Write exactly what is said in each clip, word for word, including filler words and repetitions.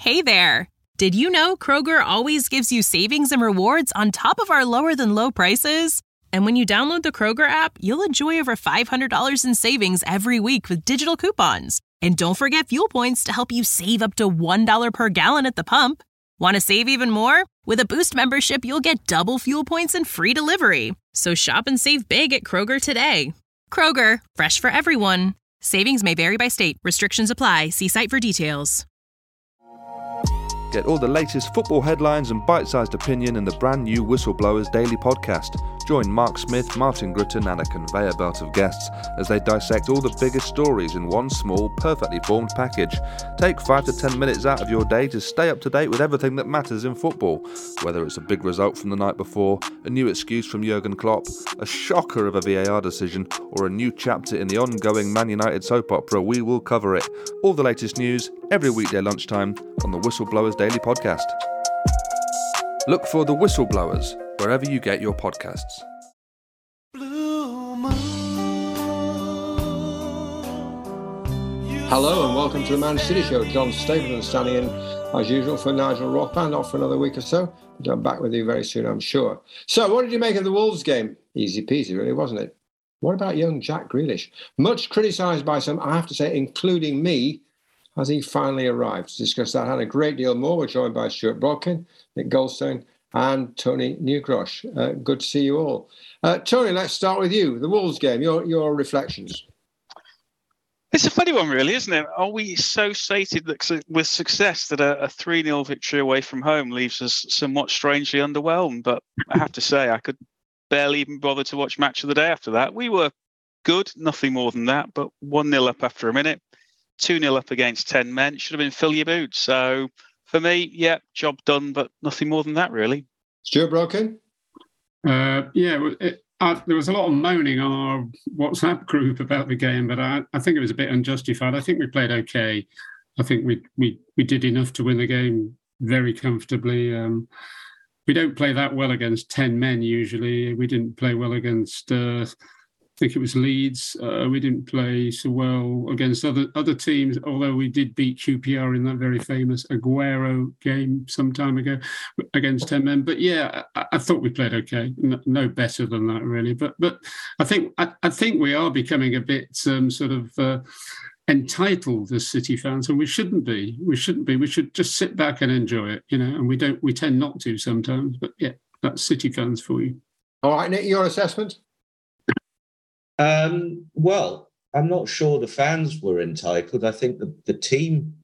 Hey there! Did you know Kroger always gives you savings and rewards on top of our lower-than-low prices? And when you download the Kroger app, you'll enjoy over five hundred dollars in savings every week with digital coupons. And don't forget fuel points to help you save up to one dollar per gallon at the pump. Want to save even more? With a Boost membership, you'll get double fuel points and free delivery. So shop and save big at Kroger today. Kroger, fresh for everyone. Savings may vary by state. Restrictions apply. See site for details. Get all the latest football headlines and bite-sized opinion in the brand new Whistleblowers Daily podcast. Join Mark Smith, Martin Gritton and a conveyor belt of guests as they dissect all the biggest stories in one small, perfectly formed package. Take five to ten minutes out of your day to stay up to date with everything that matters in football. Whether it's a big result from the night before, a new excuse from Jurgen Klopp, a shocker of a V A R decision, or a new chapter in the ongoing Man United soap opera, we will cover it. All the latest news, every weekday lunchtime on the Whistleblowers Daily podcast. Look for the Whistleblowers wherever you get your podcasts. Hello and welcome to the Man City Show. John Stapleton standing in as usual for Nigel Rothband, not for another week or so, but I'm back with you very soon, I'm sure. So what did you make of the Wolves game? Easy peasy, really, wasn't it? What about young Jack Grealish? Much criticised by some, I have to say, including me, as he finally arrived. To discuss that and a great deal more, we're joined by Stuart Brodkin, Nick Goldstein and Tony Newgrosh. Uh, good to see you all. Uh, Tony, let's start with you. The Wolves game, your your reflections. It's a funny one, really, isn't it? Are we so sated that with success that a, a three nil victory away from home leaves us somewhat strangely underwhelmed? But I have to say, I could barely even bother to watch Match of the Day after that. We were good, nothing more than that, but one nil up after a minute, two nil up against ten men. Should have been fill your boots. So for me, yeah, job done, but nothing more than that, really. Stuart Brodkin? Uh, yeah, it, uh, there was a lot of moaning on our WhatsApp group about the game, but I, I think it was a bit unjustified. I think we played okay. I think we we we did enough to win the game very comfortably. Um, we don't play that well against ten men usually. We didn't play well against, uh, I think it was Leeds. Uh, we didn't play so well against other other teams, although we did beat Q P R in that very famous Aguero game some time ago against ten men. But yeah, I, I thought we played okay. No, no better than that, really. But but I think I, I think we are becoming a bit um, sort of uh, entitled as City fans, and we shouldn't be. We shouldn't be. We should just sit back and enjoy it, you know. And we don't. We tend not to sometimes. But yeah, that's City fans for you. All right, Nick, your assessment? Um, well, I'm not sure the fans were entitled. I think the, the team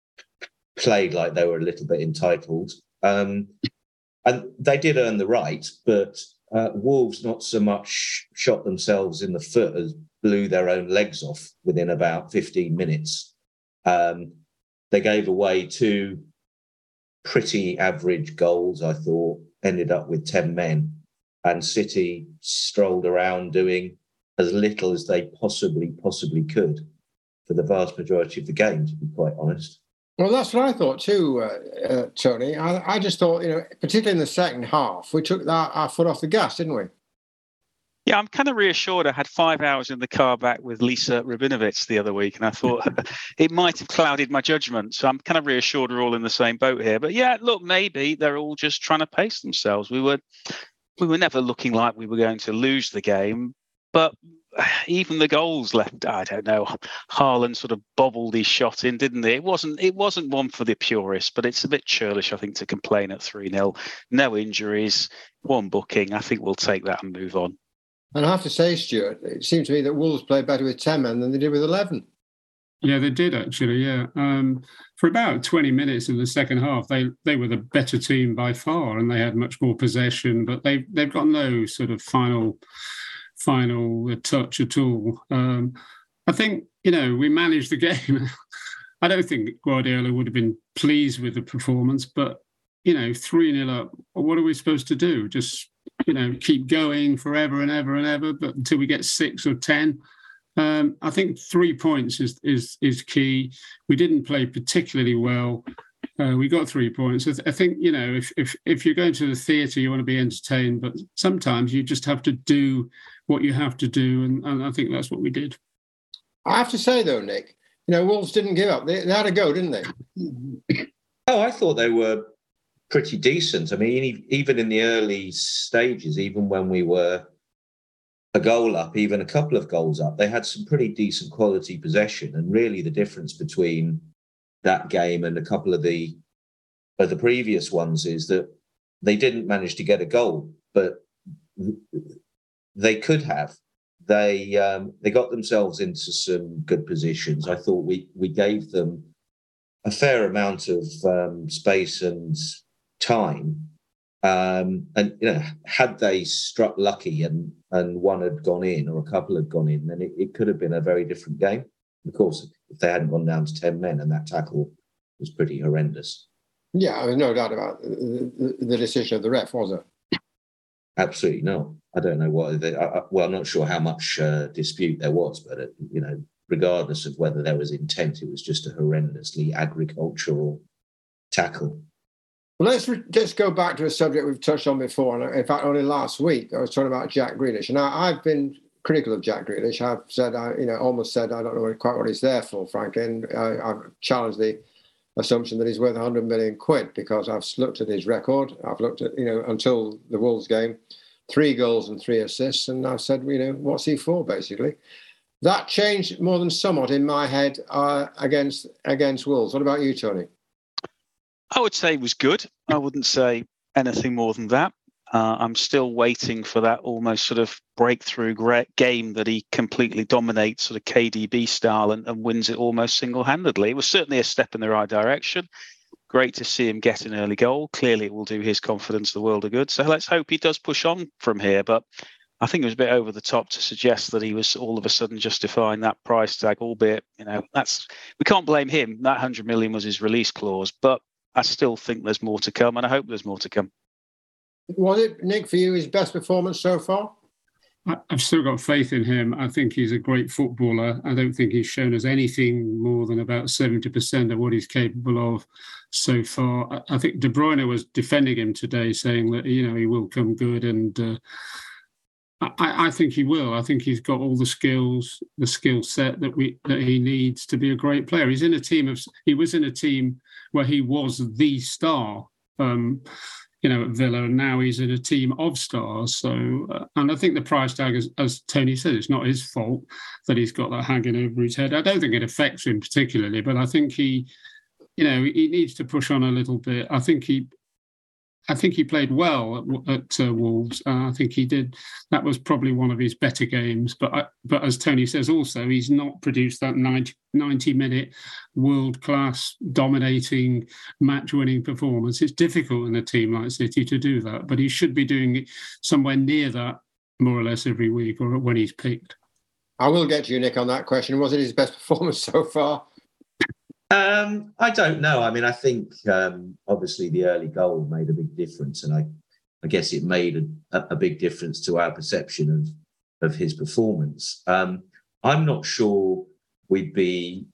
played like they were a little bit entitled. Um, and they did earn the right, but uh, Wolves not so much shot themselves in the foot as blew their own legs off within about fifteen minutes. Um, they gave away two pretty average goals, I thought, ended up with ten men. And City strolled around doing as little as they possibly, possibly could for the vast majority of the game, to be quite honest. Well, that's what I thought too, uh, uh, Tony. I, I just thought, you know, particularly in the second half, we took that, our foot off the gas, didn't we? Yeah, I'm kind of reassured. I had five hours in the car back with Lisa Rabinovich the other week, and I thought it might have clouded my judgment. So I'm kind of reassured we're all in the same boat here. But yeah, look, maybe they're all just trying to pace themselves. We were, we were never looking like we were going to lose the game. But even the goals left, I don't know, Haaland sort of bobbled his shot in, didn't he? It wasn't it wasn't one for the purists, but it's a bit churlish, I think, to complain at three nil. No injuries, one booking. I think we'll take that and move on. And I have to say, Stuart, it seemed to me that Wolves played better with ten men than they did with eleven. Yeah, they did, actually, yeah. Um, for about twenty minutes in the second half, they, they were the better team by far, and they had much more possession, but they, they've got no sort of final... final touch at all. Um, I think, you know, we managed the game. I don't think Guardiola would have been pleased with the performance, but, you know, three nil up, what are we supposed to do? Just, you know, keep going forever and ever and ever, but until we get six or ten. Um, I think three points is, is, is key. We didn't play particularly well. Uh, we got three points. I, th- I think, you know, if, if if you're going to the theatre, you want to be entertained, but sometimes you just have to do what you have to do, and, and I think that's what we did. I have to say, though, Nick, you know, Wolves didn't give up. They, they had a go, didn't they? Oh, I thought they were pretty decent. I mean, even in the early stages, even when we were a goal up, even a couple of goals up, they had some pretty decent quality possession. And really the difference between that game and a couple of the of the previous ones is that they didn't manage to get a goal, but they could have. They um, they got themselves into some good positions. I thought we we gave them a fair amount of um, space and time. Um, and you know, had they struck lucky and and one had gone in or a couple had gone in, then it, it could have been a very different game. Of course, if they hadn't gone down to ten men, and that tackle was pretty horrendous. Yeah, there's no doubt about the, the decision of the ref, was it? Absolutely not. I don't know what. They, I, well, I'm not sure how much uh, dispute there was, but uh, you know, regardless of whether there was intent, it was just a horrendously agricultural tackle. Well, let's re- just go back to a subject we've touched on before. And in fact, only last week I was talking about Jack Grealish, and I, I've been critical of Jack Grealish. I've said, I, you know, almost said I don't know quite what he's there for, frankly, and I, I've challenged the assumption that he's worth one hundred million quid because I've looked at his record. I've looked at, you know, until the Wolves game, three goals and three assists, and I've said, you know, what's he for, basically? That changed more than somewhat in my head uh, against against Wolves. What about you, Tony? I would say it was good. I wouldn't say anything more than that. Uh, I'm still waiting for that almost sort of breakthrough great game that he completely dominates sort of K D B style and, and wins it almost single-handedly. It was certainly a step in the right direction. Great to see him get an early goal. Clearly, it will do his confidence the world of good. So let's hope he does push on from here. But I think it was a bit over the top to suggest that he was all of a sudden justifying that price tag, albeit, you know, that's we can't blame him. That one hundred million was his release clause. But I still think there's more to come, and I hope there's more to come. Was it, Nick, for you, his best performance so far? I've still got faith in him. I think he's a great footballer. I don't think he's shown us anything more than about seventy percent of what he's capable of so far. I think De Bruyne was defending him today, saying that, you know, he will come good, and uh, I, I think he will. I think he's got all the skills, the skill set that we that he needs to be a great player. He's in a team of. He was in a team where he was the star. Um, you know, at Villa, and now he's in a team of stars. So, uh, and I think the price tag, as, as Tony said, it's not his fault that he's got that hanging over his head. I don't think it affects him particularly, but I think he, you know, he needs to push on a little bit. I think he, I think he played well at, at uh, Wolves. Uh, I think he did. That was probably one of his better games. But I, but as Tony says, also he's not produced that ninety, ninety minute world class dominating match winning performance. It's difficult in a team like City to do that, but he should be doing it somewhere near that more or less every week or when he's picked. I will get to you, Nick, on that question. Was it his best performance so far? Um, I don't know. I mean, I think um, obviously the early goal made a big difference, and I, I guess it made a, a big difference to our perception of of his performance. Um, I'm not sure we'd be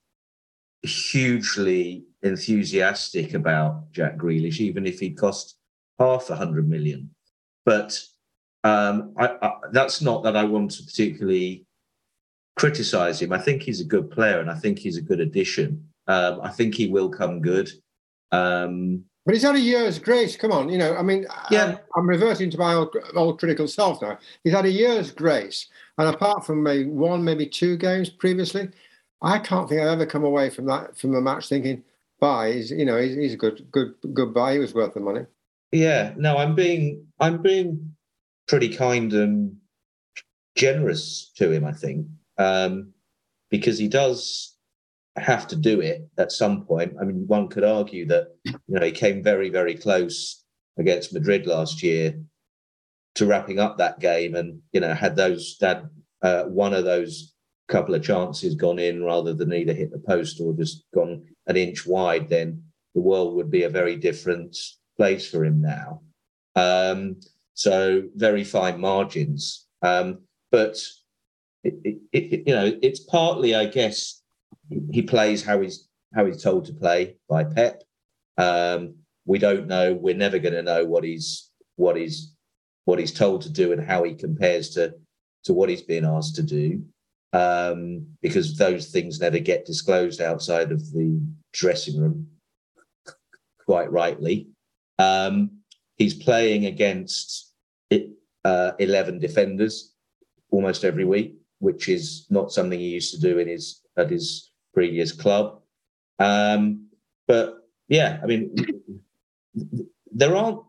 hugely enthusiastic about Jack Grealish, even if he'd cost half a hundred million. But um, I, I, that's not that I want to particularly criticise him. I think he's a good player, and I think he's a good addition. Um, I think he will come good. Um, but he's had a year's grace. Come on, you know, I mean, yeah. I'm, I'm reverting to my old, old critical self now. He's had a year's grace. And apart from maybe one, maybe two games previously, I can't think I've ever come away from that, from the match thinking, bye, he's, you know, he's, he's a good, good, good buy. He was worth the money. Yeah, no, I'm being, I'm being pretty kind and generous to him, I think, um, because he does have to do it at some point. I mean, one could argue that, you know, he came very, very close against Madrid last year to wrapping up that game, and, you know, had those that uh, one of those couple of chances gone in rather than either hit the post or just gone an inch wide, then the world would be a very different place for him now. Um, so very fine margins, um, but it, it, it, you know, it's partly, I guess, he plays how he's how he's told to play by Pep. Um, we don't know. We're never going to know what he's what he's what he's told to do and how he compares to to what he's being asked to do, um, because those things never get disclosed outside of the dressing room. quite rightly. Um, he's playing against it, uh, eleven defenders almost every week, which is not something he used to do in his at his previous club. Um, but yeah, I mean, there aren't.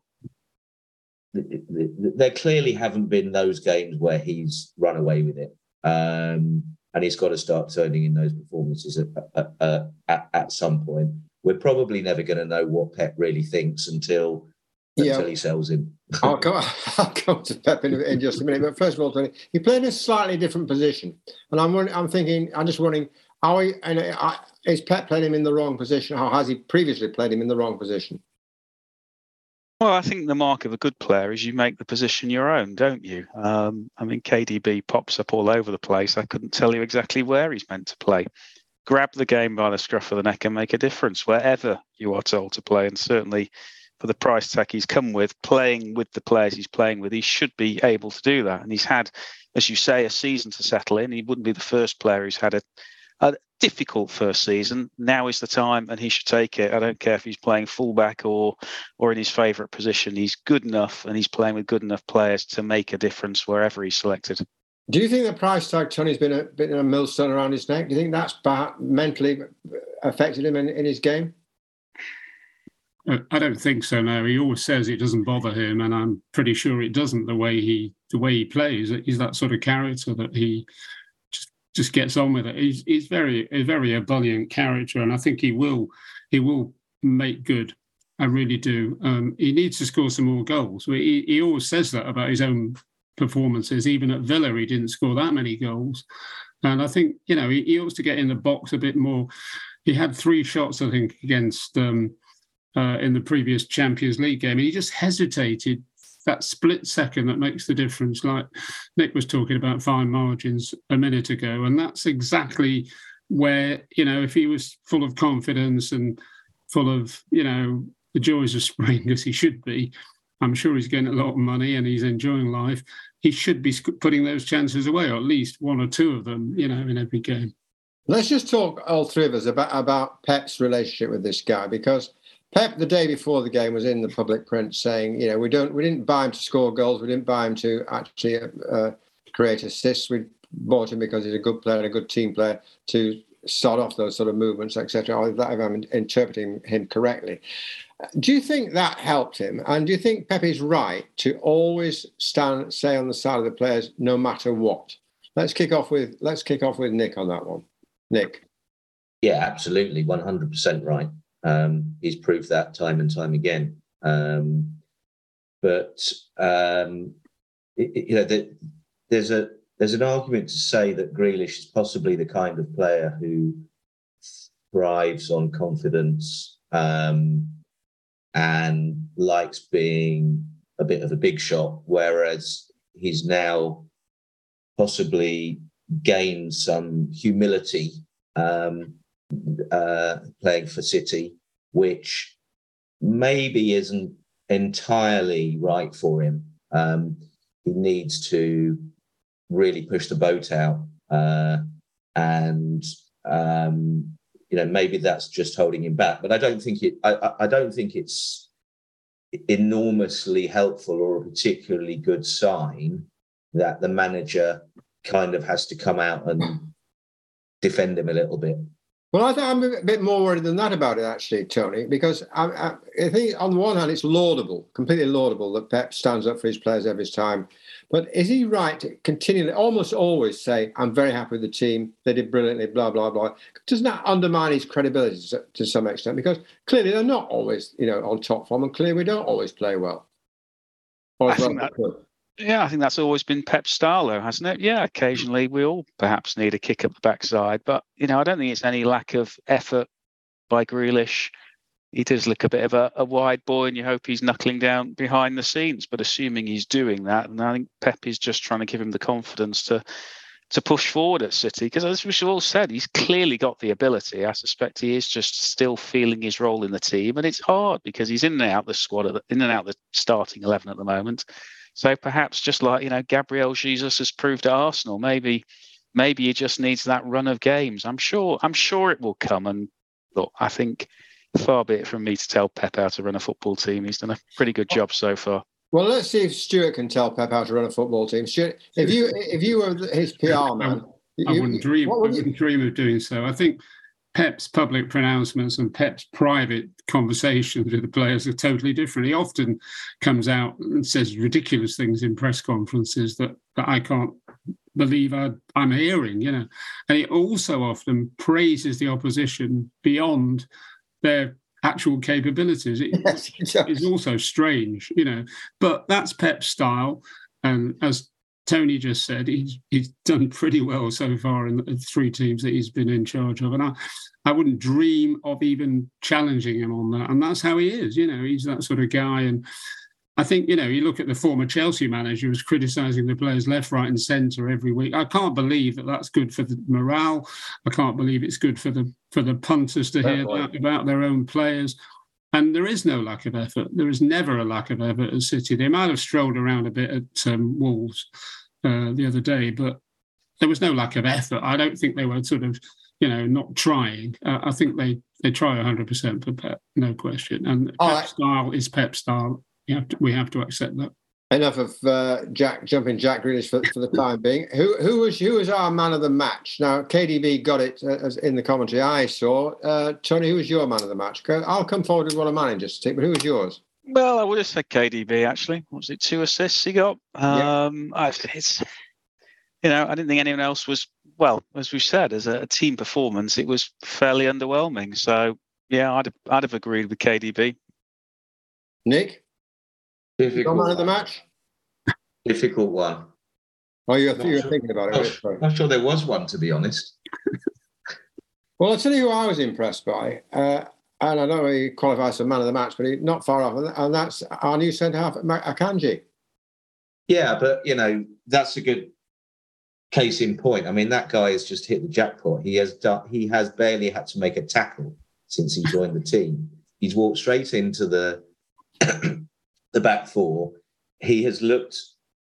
There clearly haven't been those games where he's run away with it, um, and he's got to start turning in those performances at, at, at, at some point. We're probably never going to know what Pep really thinks until yeah. until he sells him. I'll come. I'll come to Pep in, in just a minute. But first of all, Tony, he played in a slightly different position, and I'm I'm thinking, I'm just wondering, how he, and I, is Pep playing him in the wrong position? How has he previously played him in the wrong position? Well, I think the mark of a good player is you make the position your own, don't you? Um, I mean, K D B pops up all over the place. I couldn't tell you exactly where he's meant to play. Grab the game by the scruff of the neck and make a difference wherever you are told to play. And certainly for the price tag he's come with, playing with the players he's playing with, he should be able to do that. And he's had, as you say, a season to settle in. He wouldn't be the first player who's had a, a difficult first season. Now is the time, and he should take it. I don't care if he's playing fullback or or in his favourite position. He's good enough, and he's playing with good enough players to make a difference wherever he's selected. Do you think the price tag, Tony's been a bit of a millstone around his neck? Do you think that's perhaps mentally affected him in, in his game? I don't think so. No, he always says it doesn't bother him, and I'm pretty sure it doesn't. The way he the way he plays, he's that sort of character that he just just gets on with it. He's he's very a very ebullient character, and I think he will he will make good. I really do. Um, he needs to score some more goals. He he always says that about his own performances. Even at Villa, he didn't score that many goals, and I think you know he, he ought to get in the box a bit more. He had three shots, I think, against. Um, Uh, in the previous Champions League game. And he just hesitated that split second that makes the difference, like Nick was talking about fine margins a minute ago. And that's exactly where, you know, if he was full of confidence and full of, you know, the joys of spring, as he should be, I'm sure he's getting a lot of money and he's enjoying life. He should be putting those chances away, or at least one or two of them, you know, in every game. Let's just talk, all three of us, about, about Pep's relationship with this guy, because Pep, the day before the game, was in the public print saying, you know, we don't, we didn't buy him to score goals. We didn't buy him to actually uh, create assists. We bought him because he's a good player, a good team player, to start off those sort of movements, et cetera. If I'm interpreting him correctly. Do you think that helped him? And do you think Pep is right to always stand, stay on the side of the players, no matter what? Let's kick off with, let's kick off with Nick on that one. Nick. Yeah, absolutely, one hundred percent right. Um, he's proved that time and time again. Um, but um, it, it, you know, the, there's a there's an argument to say that Grealish is possibly the kind of player who thrives on confidence um, and likes being a bit of a big shot, whereas he's now possibly gained some humility. Um, Uh, playing for City, which maybe isn't entirely right for him. Um, he needs to really push the boat out, uh, and um, you know maybe that's just holding him back. But I don't think it. I, I don't think it's enormously helpful or a particularly good sign that the manager kind of has to come out and defend him a little bit. Well, I think I'm a bit more worried than that about it, actually, Tony, because I, I, I think on the one hand, it's laudable, completely laudable that Pep stands up for his players every time. But is he right to continually, almost always say, I'm very happy with the team, they did brilliantly, blah, blah, blah? Doesn't that undermine his credibility to, to some extent? Because clearly they're not always, you know, on top form, and clearly we don't always play well. Or I think that, yeah, I think that's always been Pep's style, though, hasn't it? Yeah, occasionally we all perhaps need a kick up the backside, but you know, I don't think it's any lack of effort by Grealish. He does look a bit of a, a wide boy, and you hope he's knuckling down behind the scenes. But assuming he's doing that, and I think Pep is just trying to give him the confidence to to push forward at City, because as we've all said, he's clearly got the ability. I suspect he is just still feeling his role in the team, and it's hard because he's in and out the squad, in and out the starting eleven at the moment. So perhaps just like, you know, Gabriel Jesus has proved at Arsenal, maybe maybe he just needs that run of games. I'm sure I'm sure it will come. And look, I think far be it from me to tell Pep how to run a football team. He's done a pretty good job so far. Well, let's see if Stuart can tell Pep how to run a football team. Stuart, if you if you were his P R man, I you, wouldn't dream. would I wouldn't dream of doing so. I think Pep's public pronouncements and Pep's private conversations with the players are totally different. He often comes out and says ridiculous things in press conferences that, that I can't believe I, I'm hearing, you know. And he also often praises the opposition beyond their actual capabilities. It Yes, is also strange, you know. But that's Pep's style. And as Tony just said, he's he's done pretty well so far in the three teams that he's been in charge of. And I, I wouldn't dream of even challenging him on that. And that's how he is, you know, he's that sort of guy. And I think, you know, you look at the former Chelsea manager who was criticising the players left, right and centre every week. I can't believe that that's good for the morale. I can't believe it's good for the for the punters to hear that about their own players. And there is no lack of effort. There is never a lack of effort at City. They might have strolled around a bit at um, Wolves uh, the other day, but there was no lack of effort. I don't think they were sort of, you know, not trying. Uh, I think they, they try one hundred percent for Pep, no question. And All Pep's right. style is Pep's style. We have to, we have to accept that. Enough of uh, Jack jumping Jack Grealish for, for the time being. Who who was who was our man of the match? Now K D B got it uh, as in the commentary I saw. Uh, Tony, who was your man of the match? I'll come forward with one of mine in just a tick. But who was yours? Well, I would have said K D B actually. What was it? Two assists he got. Um, I, it's you know I didn't think anyone else was well as we said as a, a team performance. It was fairly underwhelming. So yeah, I'd I'd have agreed with K D B. Nick. Difficult Your man of the one. match? Difficult one. Oh, you're, Not you're sure. thinking about Not, it. Sorry. not sure there was one, to be honest. Well, I'll tell you who I was impressed by. Uh, and I know he qualifies for man of the match, but he's not far off. And that's our new centre-half, Akanji. Yeah, but, you know, that's a good case in point. I mean, that guy has just hit the jackpot. He has done, he has barely had to make a tackle since he joined the team. He's walked straight into the the back four. He has looked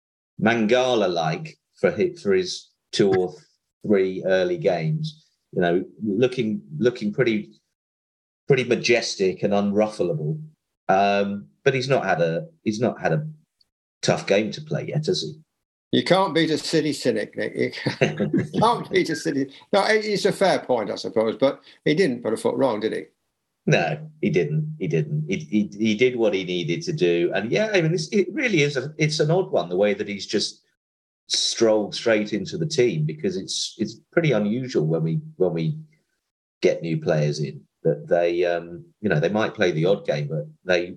Mangala-like for his, for his two or three early games. You know, looking looking pretty pretty majestic and unruffleable. Um, but he's not had a he's not had a tough game to play yet, has he? You can't beat a City cynic, Nick. You can't beat a City. No, it's a fair point, I suppose, but he didn't put a foot wrong, did he? No, he didn't. He didn't. He, he, he did what he needed to do. And yeah, I mean, it's, it really is. A, it's an odd one, the way that he's just strolled straight into the team, because it's it's pretty unusual when we when we get new players in that they um, you know they might play the odd game, but they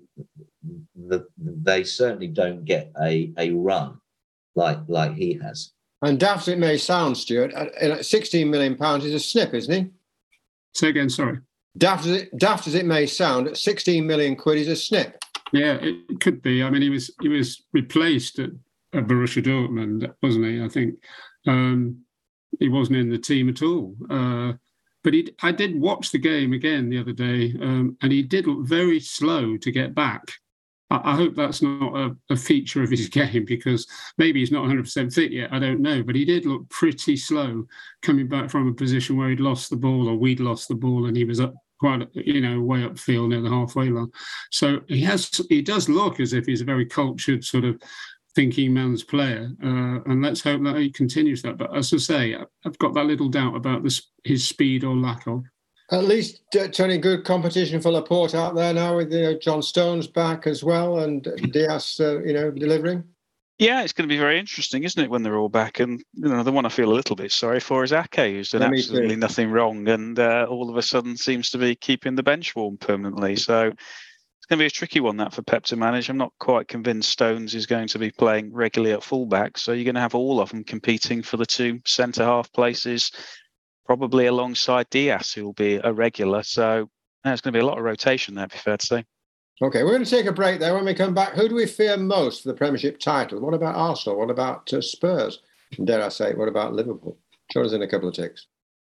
the, they certainly don't get a a run like like he has. And daft as it may sound, Stuart, at sixteen million pounds is a snip, isn't he? Say again, sorry. Daft as it, daft as it may sound, at sixteen million quid is a snip. Yeah, it could be. I mean, he was he was replaced at, at Borussia Dortmund, wasn't he? I think um, he wasn't in the team at all. Uh, but he, I did watch the game again the other day, um, and he did look very slow to get back. I, I hope that's not a, a feature of his game, because maybe he's not one hundred percent fit yet. I don't know, but he did look pretty slow coming back from a position where he'd lost the ball, or we'd lost the ball, and he was up quite, you know, way upfield near the halfway line. So he has, he does look as if he's a very cultured sort of thinking man's player, uh, and let's hope that he continues that. But as I say, I've got that little doubt about this, his speed or lack of. At least uh, Tony, good competition for Laporte out there now with you know, John Stones back as well, and Diaz, uh, you know, delivering. Yeah, it's going to be very interesting, isn't it, when they're all back? And you know, the one I feel a little bit sorry for is Ake, who's done Yeah, me absolutely too. nothing wrong, and uh, all of a sudden seems to be keeping the bench warm permanently. So it's going to be a tricky one, that, for Pep to manage. I'm not quite convinced Stones is going to be playing regularly at fullback. So you're going to have all of them competing for the two centre half places, probably alongside Diaz, who will be a regular. So there's going to be a lot of rotation there, to be fair to say. Okay, we're going to take a break there. When we come back, who do we fear most for the Premiership title? What about Arsenal? What about uh, Spurs? And dare I say, what about Liverpool? Join us in a couple of ticks.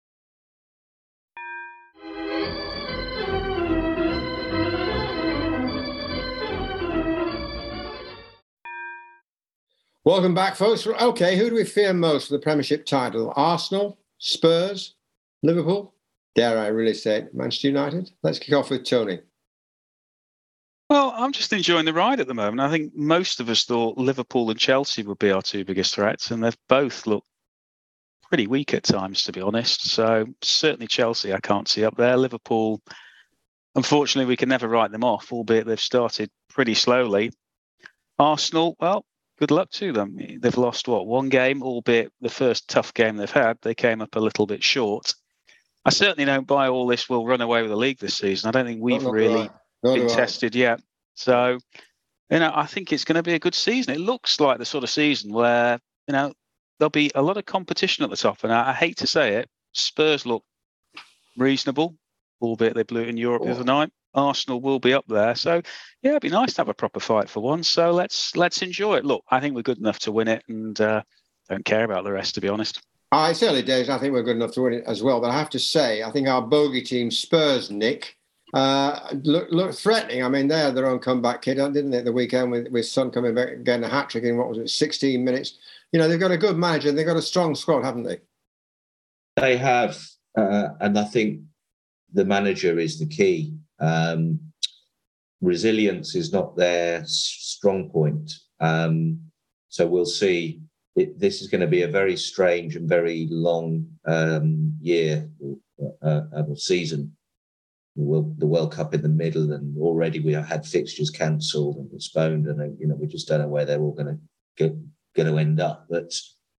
Welcome back, folks. Okay, who do we fear most for the Premiership title? Arsenal, Spurs, Liverpool? dare I really say it, Manchester United? Let's kick off with Tony. Well, I'm just enjoying the ride at the moment. I think most of us thought Liverpool and Chelsea would be our two biggest threats, and they've both looked pretty weak at times, to be honest. So certainly Chelsea I can't see up there. Liverpool, unfortunately, we can never write them off, albeit they've started pretty slowly. Arsenal, well, good luck to them. They've lost, what, one game, albeit the first tough game they've had. They came up a little bit short. I certainly don't buy all this will run away with the league this season. I don't think we've Not really been right. tested yet. So, you know, I think it's going to be a good season. It looks like the sort of season where, you know, there'll be a lot of competition at the top. And I, I hate to say it, Spurs look reasonable, albeit they blew it in Europe oh. the other night. Arsenal will be up there. So, yeah, it'd be nice to have a proper fight for once. So let's let's enjoy it. Look, I think we're good enough to win it and uh, don't care about the rest, to be honest. I certainly, Dave, I think we're good enough to win it as well. But I have to say, I think our bogey team, Spurs, Nick, uh, look, look threatening. I mean, they had their own comeback kid, didn't they, the weekend with, with Son coming back and getting a hat-trick in, what was it, sixteen minutes. You know, they've got a good manager. They've got a strong squad, haven't they? They have. Uh, and I think the manager is the key. Um, resilience is not their strong point. Um, so we'll see. It, this is going to be a very strange and very long um, year uh, uh, season. The World, the World Cup in the middle, and already we have had fixtures cancelled and postponed, and you know we just don't know where they're all going to get, going to end up. But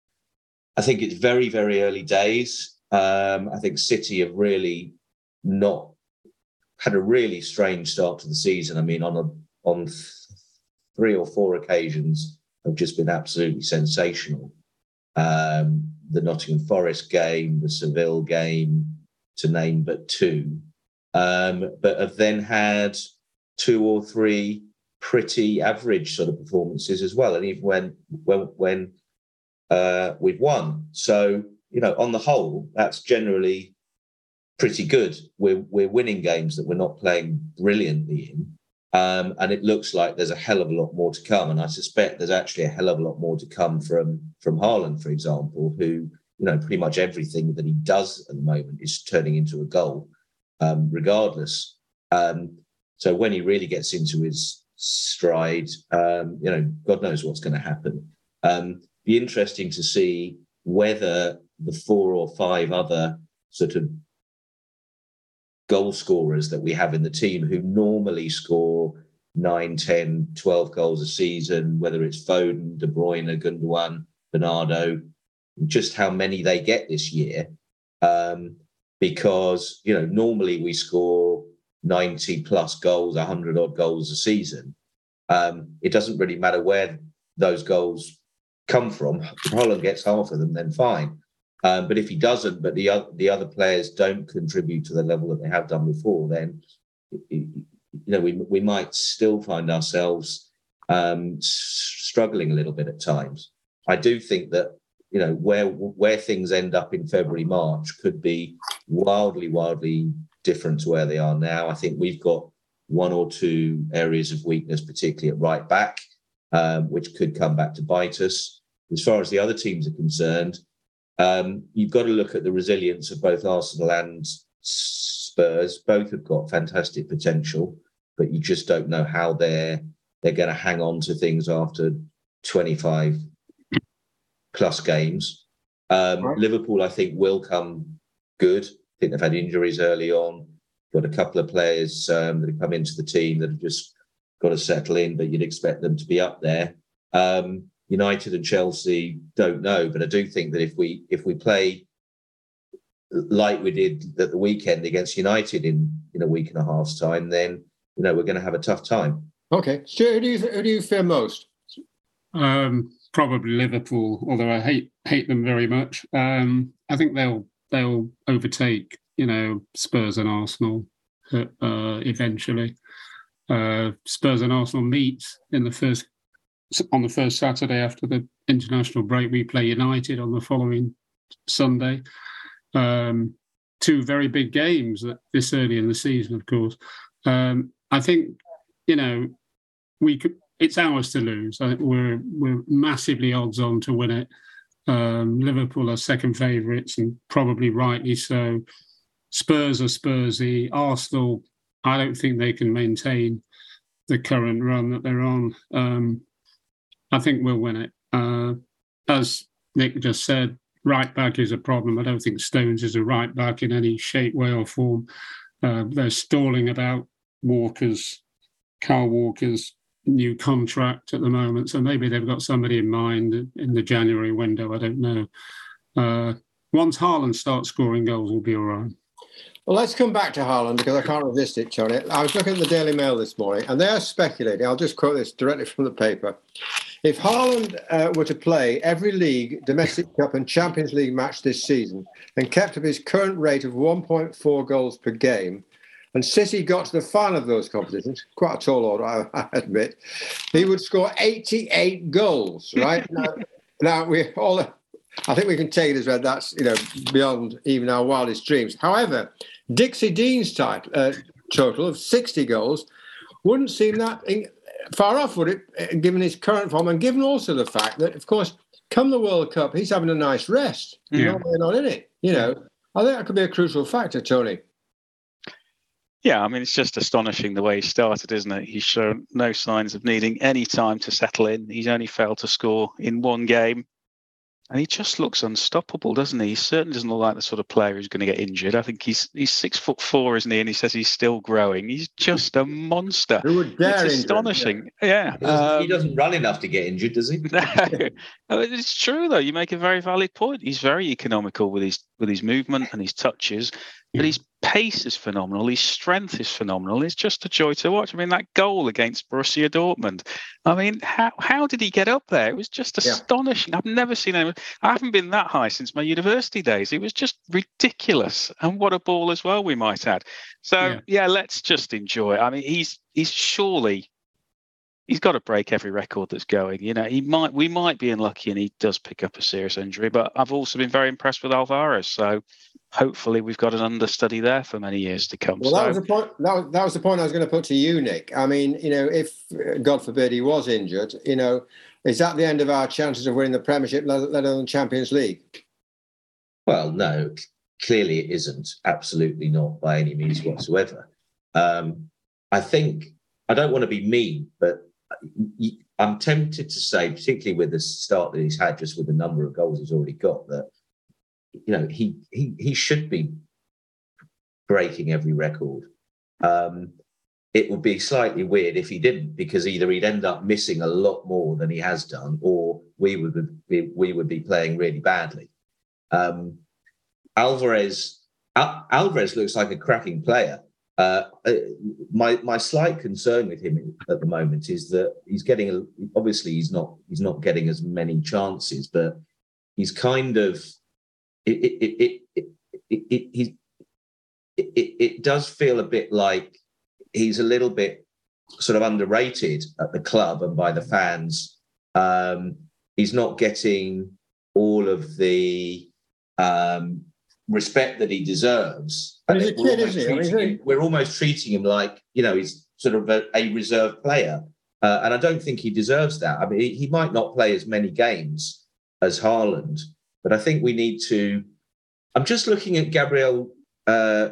I think it's very, very early days. Um, I think City have really not had a really strange start to the season. I mean, on a, on three or four occasions, have just been absolutely sensational. Um, the Nottingham Forest game, the Seville game, to name but two, um, but have then had two or three pretty average sort of performances as well, and even when when when uh, we've won. So you know, on the whole, that's generally pretty good. We're we're winning games that we're not playing brilliantly in. Um, and it looks like there's a hell of a lot more to come. And I suspect there's actually a hell of a lot more to come from, from Haaland, for example, who, you know, pretty much everything that he does at the moment is turning into a goal, um, regardless. Um, so when he really gets into his stride, um, you know, God knows what's going to happen. Um, be interesting to see whether the four or five other sort of goal scorers that we have in the team who normally score nine, ten, twelve goals a season, whether it's Foden, De Bruyne, Gundogan, Bernardo, just how many they get this year. Um, because, you know, normally we score ninety plus goals, one hundred odd goals a season. Um, it doesn't really matter where those goals come from. If Haaland gets half of them, then fine. Um, but if he doesn't, but the other, the other players don't contribute to the level that they have done before, then you know we we might still find ourselves um, struggling a little bit at times. I do think that you know where where things end up in February, March could be wildly, wildly different to where they are now. I think we've got one or two areas of weakness, particularly at right back, um, which could come back to bite us. As far as the other teams are concerned, Um, you've got to look at the resilience of both Arsenal and Spurs. Both have got fantastic potential, but you just don't know how they're they're going to hang on to things after twenty-five plus games. Um, right. Liverpool, I think, will come good. I think they've had injuries early on. Got a couple of players um, that have come into the team that have just got to settle in, but you'd expect them to be up there. Um, United and Chelsea, don't know, but I do think that if we if we play like we did at the weekend against United in, in a week and a half's time, then you know we're going to have a tough time. Okay, Stuart, who do you who do you fear most? Um, probably Liverpool, although I hate hate them very much. Um, I think they'll they'll overtake you know Spurs and Arsenal uh, eventually. Uh, Spurs and Arsenal meet in the first. On the first Saturday after the international break. We play United on the following Sunday. Um, two very big games this early in the season, of course. Um, I think, you know, we could. It's ours to lose. I think we're we're massively odds on to win it. Um, Liverpool are second favourites, and probably rightly so. Spurs are Spursy. Arsenal, I don't think they can maintain the current run that they're on. Um, I think we'll win it. Uh, as Nick just said, right back is a problem. I don't think Stones is a right back in any shape, way or form. Uh, they're stalling about Walker's, Kyle Walker's new contract at the moment. So maybe they've got somebody in mind in the January window. I don't know. Uh, once Haaland starts scoring goals, we'll be all right. Well, let's come back to Haaland because I can't resist it, Johnny. I was looking at the Daily Mail this morning and they are speculating. I'll just quote this directly from the paper. If Haaland uh, were to play every league, domestic cup and Champions League match this season and kept up his current rate of one point four goals per game, and City got to the final of those competitions, quite a tall order, I, I admit, he would score eighty-eight goals, right? now, now, we all, I think we can take it as read that's, you know, beyond even our wildest dreams. However, Dixie Dean's type, uh, total of sixty goals wouldn't seem that in, far off, would it, given his current form and given also the fact that, of course, come the World Cup, he's having a nice rest. Yeah. Not, not in it, you know. I think that could be a crucial factor, Tony. Yeah, I mean, it's just astonishing the way he started, isn't it? He's shown no signs of needing any time to settle in. He's only failed to score in one game. And he just looks unstoppable, doesn't he? He certainly doesn't look like the sort of player who's going to get injured. I think he's he's six foot four, isn't he? And he says he's still growing. He's just a monster. Who would dare it's astonishing. Yeah. He doesn't, um, he doesn't run enough to get injured, does he? No. It's true, though. You make a very valid point. He's very economical with his with his movement and his touches. But his pace is phenomenal. His strength is phenomenal. It's just a joy to watch. I mean, that goal against Borussia Dortmund. I mean, how how did he get up there? It was just astonishing. Yeah. I've never seen anyone. I haven't been that high since my university days. It was just ridiculous. And what a ball as well we might add. So, yeah, yeah let's just enjoy it. I mean, he's he's surely... He's got to break every record that's going. You know, he might. We might be unlucky, and he does pick up a serious injury. But I've also been very impressed with Alvarez. So hopefully, we've got an understudy there for many years to come. Well, so, that was the point. That was, that was the point I was going to put to you, Nick. I mean, you know, if God forbid he was injured, you know, is that the end of our chances of winning the Premiership, let alone Champions League? Well, no, clearly it isn't. Absolutely not by any means whatsoever. Um, I think I don't want to be mean, but I'm tempted to say, particularly with the start that he's had, just with the number of goals he's already got, that you know he he he should be breaking every record. Um, it would be slightly weird if he didn't, because either he'd end up missing a lot more than he has done, or we would be we would be playing really badly. Um, Alvarez Al- Alvarez looks like a cracking player. Uh, my my slight concern with him at the moment is that he's getting a, obviously he's not he's not getting as many chances, but he's kind of it it it it it, it, it, it, it does feel a bit like he's a little bit sort of underrated at the club and by the fans. Um, he's not getting all of the um, respect that he deserves. I mean, we're, kid, almost I mean, him, we're almost treating him like, you know, he's sort of a, a reserve player. Uh, and I don't think he deserves that. I mean, he, he might not play as many games as Haaland, but I think we need to... I'm just looking at Gabriel uh,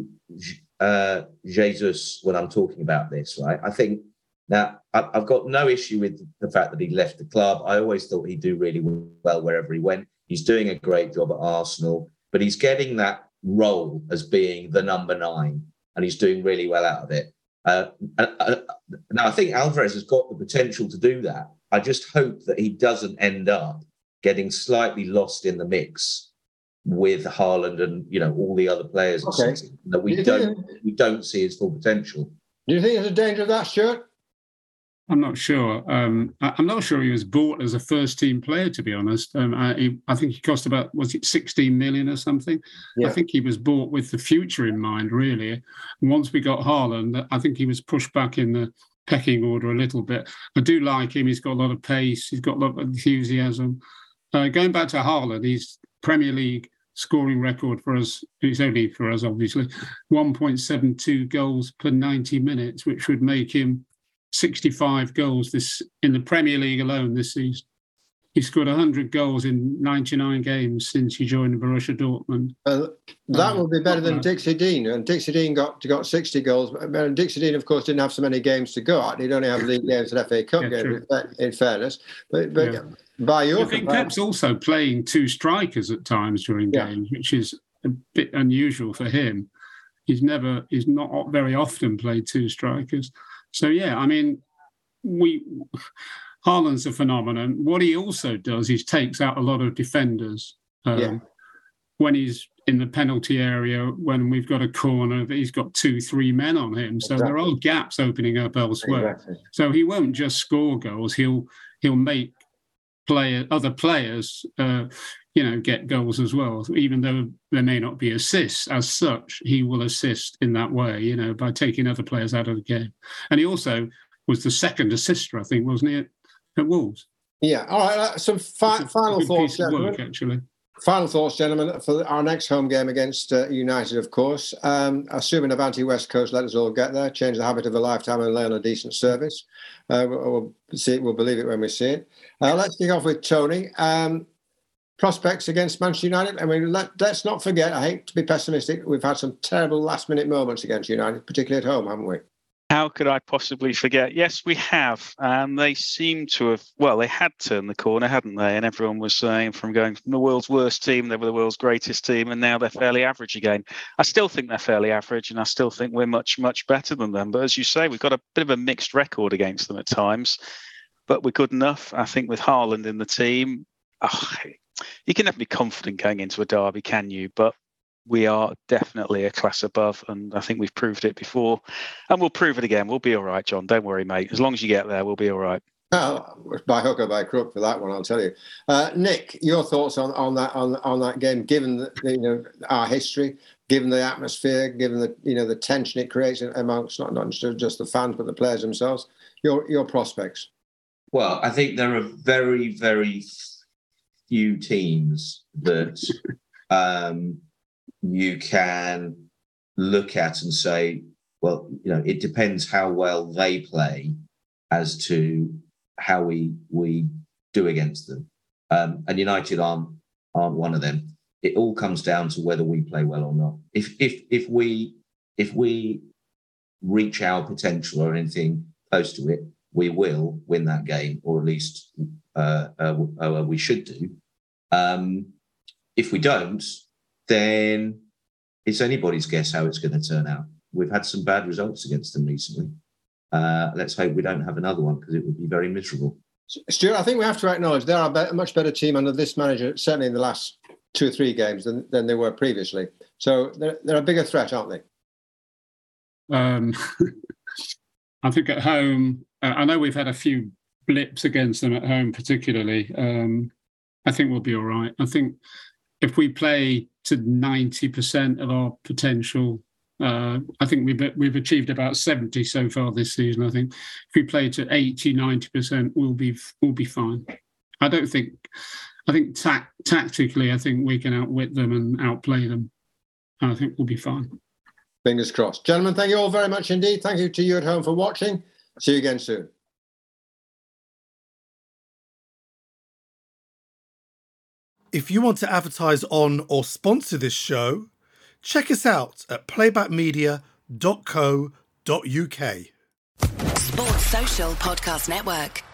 uh, Jesus when I'm talking about this, right? I think now I, I've got no issue with the fact that he left the club. I always thought he'd do really well wherever he went. He's doing a great job at Arsenal, but he's getting that role as being the number nine, and he's doing really well out of it. Uh, uh, now, I think Alvarez has got the potential to do that. I just hope that he doesn't end up getting slightly lost in the mix with Haaland and, you know, all the other players. Okay. That we do don't think, we don't see his full potential. Do you think there's a danger of that, Stuart? I'm not sure. Um, I, I'm not sure he was bought as a first-team player, to be honest. Um, I, he, I think he cost about, was it sixteen million or something? Yeah. I think he was bought with the future in mind, really. And once we got Haaland, I think he was pushed back in the pecking order a little bit. I do like him. He's got a lot of pace. He's got a lot of enthusiasm. Uh, going back to Haaland, he's Premier League scoring record for us. It's only for us, obviously. one point seven two goals per ninety minutes, which would make him sixty-five goals this in the Premier League alone this season. He scored one hundred goals in ninety-nine games since he joined Borussia Dortmund. Uh, that um, would be better than Dixie Dean. And Dixie Dean got got sixty goals. And Dixie Dean, of course, didn't have so many games to go at. He'd only have league games and F A Cup yeah, games, in, in fairness. But, but yeah. by your I think Pep's also playing two strikers at times during yeah. games, which is a bit unusual for him. He's never, he's not very often played two strikers. So, yeah, I mean, we... Haaland's a phenomenon. What he also does is takes out a lot of defenders. Um, yeah. When he's in the penalty area, when we've got a corner, he's got two, three men on him. So exactly. there are gaps opening up elsewhere. Exactly. So he won't just score goals. He'll he'll make player other players, uh, you know, get goals as well. Even though there may not be assists as such, he will assist in that way, you know, by taking other players out of the game. And he also was the second assister, I think, wasn't he? At Wolves. Yeah. All right. Uh, some fi- final thoughts, gentlemen. Work, actually. Final thoughts, gentlemen, for our next home game against uh, United, of course. Um, assuming Avanti West Coast let us all get there, change the habit of a lifetime and lay on a decent service. Uh, we'll, we'll see it. We'll believe it when we see it. Uh, let's kick off with Tony. Um, prospects against Manchester United. I mean, let, let's not forget. I hate to be pessimistic. We've had some terrible last-minute moments against United, particularly at home, haven't we? How could I possibly forget? Yes, we have. And they seem to have, well, they had turned the corner, hadn't they? And everyone was saying from going from the world's worst team, they were the world's greatest team, and now they're fairly average again. I still think they're fairly average, and I still think we're much, much better than them. But as you say, we've got a bit of a mixed record against them at times, but we're good enough. I think with Haaland in the team, oh, you can never be confident going into a derby, can you? But we are definitely a class above, and I think we've proved it before, and we'll prove it again. We'll be all right, John. Don't worry, mate. As long as you get there, we'll be all right. Oh, by hook or by crook for that one, I'll tell you. Uh, Nick, your thoughts on, on that on on that game, given the, you know our history, given the atmosphere, given the you know the tension it creates amongst not not just the fans but the players themselves. Your your prospects. Well, I think there are very very few teams that. um, you can look at and say, well, you know, it depends how well they play as to how we we do against them. Um, and United aren't aren't one of them. It all comes down to whether we play well or not. If if if we if we reach our potential or anything close to it, we will win that game, or at least uh, uh, uh, we should do. Um, if we don't, then it's anybody's guess how it's going to turn out. We've had some bad results against them recently. Uh, let's hope we don't have another one, because it would be very miserable. Stuart, I think we have to acknowledge they're a much better team under this manager, certainly in the last two or three games, than, than they were previously. So they're, they're a bigger threat, aren't they? Um, I think at home, uh, I know we've had a few blips against them at home particularly. Um, I think we'll be all right. I think if we play to ninety percent of our potential, uh, I think we've we've achieved about seventy so far this season. I think if we play to eighty, ninety percent, we'll be we'll be fine. I don't think. I think ta- tactically, I think we can outwit them and outplay them. I think we'll be fine. Fingers crossed, gentlemen. Thank you all very much indeed. Thank you to you at home for watching. See you again soon. If you want to advertise on or sponsor this show, check us out at playback media dot co dot uk. Sports Social Podcast Network.